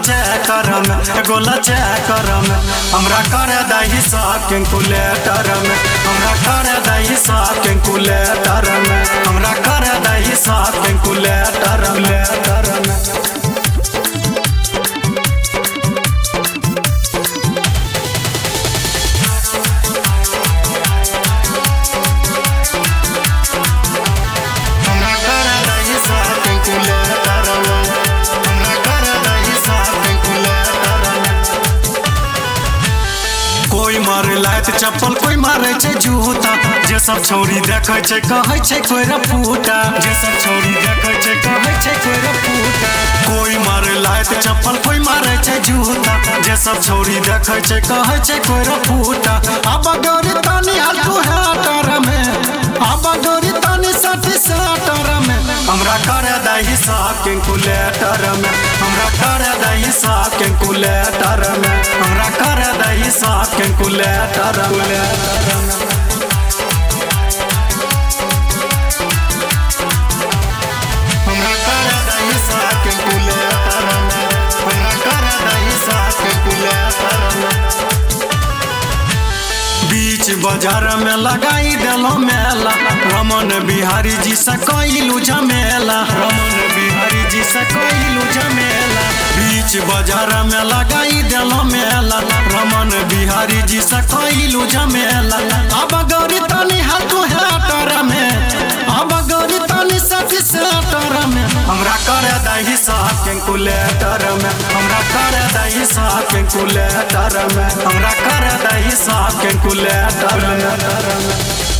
checker में गोला checker में हमरा कर दही सा कैलकुलेटर में हमरा कर दही सा कैलकुलेटर में हमरा कर दही सा कैलकुलेटर में कोई मारे लात चप्पल कोई मारे छे जूता जे सब छोरी देखे छे कहे छे कोई रफूटा जे सब छोरी देखे छे कहे छे कोई रफूटा कोई मारे लात चप्पल कोई मारे छे जूता जे सब छोरी देखे छे कहे छे कोई रफूटा अब गोरी तानी हल्कू है टर में अब गोरी तानी साथी साटर में हमरा कर दही सा कैलकुलेटर में हमरा कर दही सा कैलकुलेटर में हमरा कर दही सा कैलकुलेटर में हमरा कर दही सा कैलकुलेटर में हमरा कर दही सा कैलकुलेटर में बीच बाजार में लगाई देलो मेला रमन बिहारी जी से कइलू झमेला रमन बिहारी जी से कइलू झमेला बीच बाजार में लगाई देलो मेला रमन बिहारी जी से कइलू झमेला अब गौरी तनी हाथू है टर में अब गौरी तनी साथी साटर में हमरा कर दही सा कैलकुलेटर में हमरा कर दही सा कैलकुलेटर में हमरा कर दही सा कैलकुलेटर में